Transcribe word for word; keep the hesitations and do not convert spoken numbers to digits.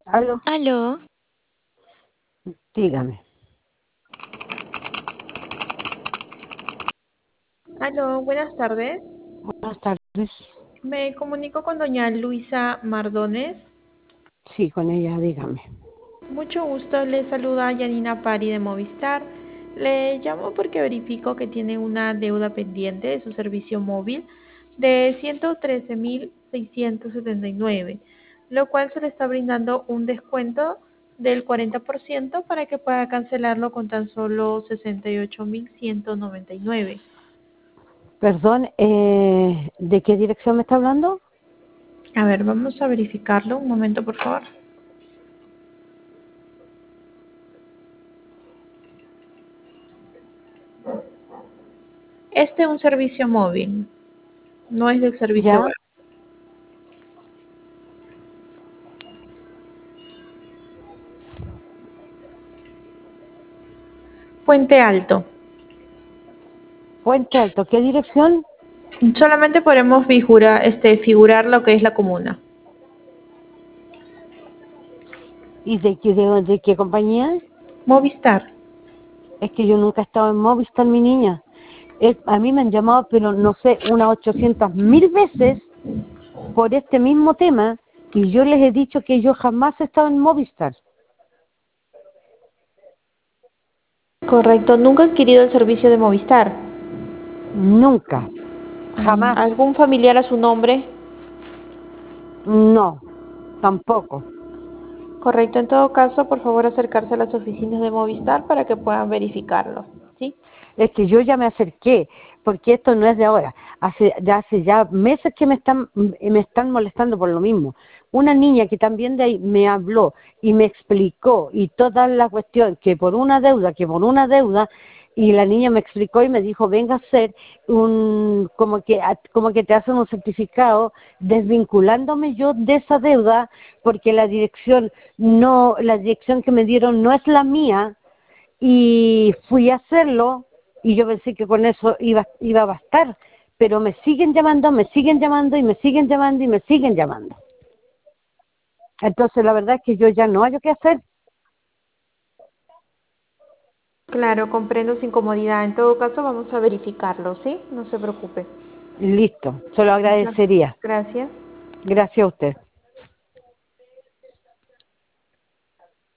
Aló, Aló, dígame. Aló, buenas tardes. Buenas tardes. Me comunico con doña Luisa Mardones. Sí, con ella, dígame. Mucho gusto, le saluda Yanina Pari de Movistar. Le llamo porque verifico que tiene una deuda pendiente de su servicio móvil de ciento trece mil seiscientos setenta y nueve, lo cual se le está brindando un descuento del cuarenta por ciento para que pueda cancelarlo con tan solo sesenta y ocho mil ciento noventa y nueve. Perdón, eh, ¿de qué dirección me está hablando? A ver, vamos a verificarlo. Un momento, por favor. Este es un servicio móvil, no es del servicio ¿Ya? web. Puente Alto. Puente Alto, ¿qué dirección? Solamente podemos figura, este, figurar lo que es la comuna. ¿Y de qué, de, de qué compañía? Movistar. Es que yo nunca he estado en Movistar, mi niña. Es- a mí me han llamado, pero no sé, unas ochocientas mil veces por este mismo tema y yo les he dicho que yo jamás he estado en Movistar. Correcto. ¿Nunca ha adquirido el servicio de Movistar? Nunca, Mm, jamás, ¿Algún familiar a su nombre? no, tampoco. Correcto. En todo caso, por favor, acercarse a las oficinas de Movistar para que puedan verificarlo. ¿Sí? Es que yo ya me acerqué, porque esto no es de ahora. Hace, ya hace ya meses que me están, me están molestando por lo mismo. Una niña que también de ahí me habló y me explicó y toda la cuestión, que por una deuda, que por una deuda, y la niña me explicó y me dijo, venga a hacer un, como que, como que te hacen un certificado desvinculándome yo de esa deuda, porque la dirección no, la dirección que me dieron no es la mía, y fui a hacerlo y yo pensé que con eso iba, iba a bastar, pero me siguen llamando, me siguen llamando y me siguen llamando y me siguen llamando. Entonces la verdad es que yo ya no hay qué hacer. Claro, comprendo su incomodidad. En todo caso, vamos a verificarlo, ¿sí? No se preocupe. Listo, se lo Muchas agradecería. gracias. Gracias a usted.